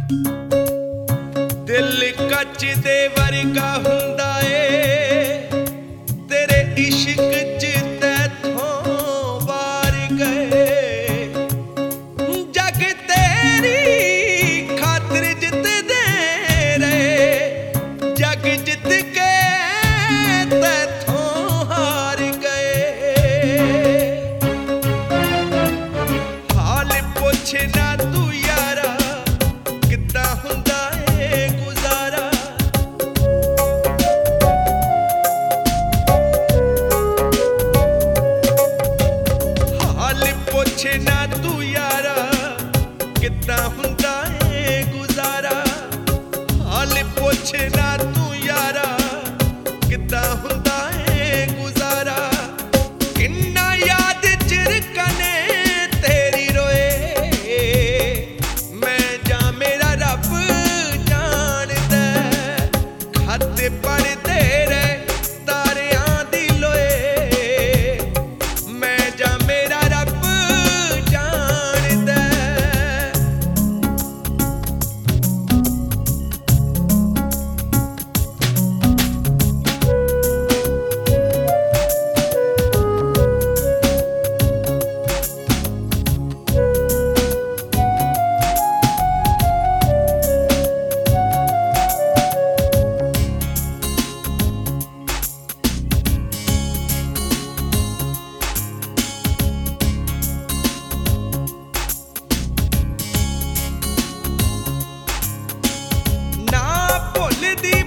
दिल कच दे वर्गा हुंदा ए तेरे इश्क च तैथों वार गए। जग तेरी खातिर जितदे रहे जग जित के तैथों हार गए। हाल पुछ ना तू यारा किद्दां हुंदा ए गुजारा। हाल पुछ ना तू यारा किद्दां हुंदा ए गुजारा। हाल पुछ ना तू यारा किद्दां हुंदा ए गुजारा। किन्ना याद चिरकने तेरी रोए मैं जा मेरा रब जानदा। खत पढ़दे रहे तारियां दी लोए मैं जा मेरा रब जानदा। ना भुलदी